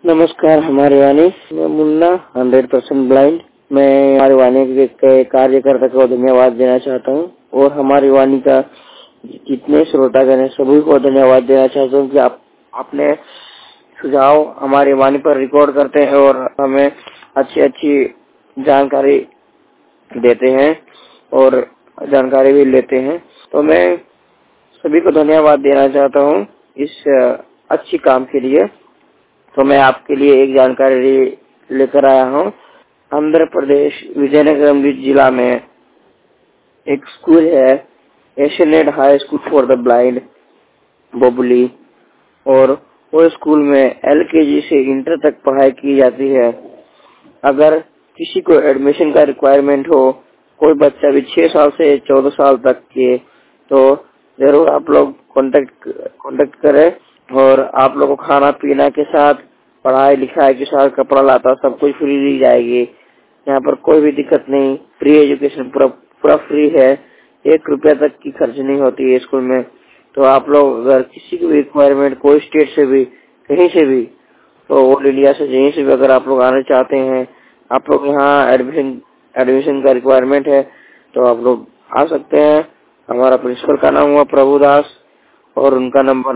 नमस्कार। हमारी वाणी, मैं मुन्ना 100% ब्लाइंड। मैं हमारी वाणी के कार्यकर्ता को धन्यवाद देना चाहता हूँ और हमारी वाणी का जितने श्रोतागण हैं सभी को धन्यवाद देना चाहता हूँ कि आपने सुझाव हमारी वाणी पर रिकॉर्ड करते हैं और हमें अच्छी जानकारी देते हैं और जानकारी भी लेते हैं। तो मैं सभी को धन्यवाद देना चाहता हूँ इस अच्छी काम के लिए। तो मैं आपके लिए एक जानकारी लेकर आया हूँ। आंध्र प्रदेश विजयनगरम जिला में एक स्कूल है, Asianet high school for the blind Bobbili, और वो स्कूल में LKG से इंटर तक पढ़ाई की जाती है। अगर किसी को एडमिशन का रिक्वायरमेंट हो, कोई बच्चा भी 6 साल से 14 साल तक के, तो जरूर आप लोग कांटेक्ट करें और आप लोगों को खाना पीना के साथ, पढ़ाई लिखाई के साथ, कपड़ा लाता सब कुछ फ्री दी जाएगी। यहाँ पर कोई भी दिक्कत नहीं, फ्री एजुकेशन पूरा फ्री है। 1 रुपया तक की खर्च नहीं होती है स्कूल में। तो आप लोग अगर किसी की भी रिक्वायरमेंट, कोई स्टेट से भी, कहीं से भी, तो ऑल इंडिया से कहीं से भी अगर आप लोग आना चाहते हैं, आप लोग यहाँ एडमिशन का रिक्वायरमेंट है, तो आप लोग आ सकते हैं। हमारा प्रिंसिपल का नाम हुआ प्रभुदास और उनका नंबर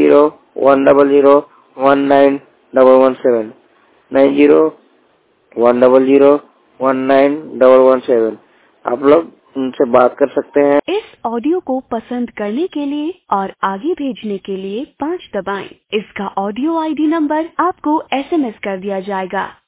901001919117 9010019117। आप लोग उनसे बात कर सकते हैं। इस ऑडियो को पसंद करने के लिए और आगे भेजने के लिए 5 दबाएं। इसका ऑडियो ID नंबर आपको SMS कर दिया जाएगा।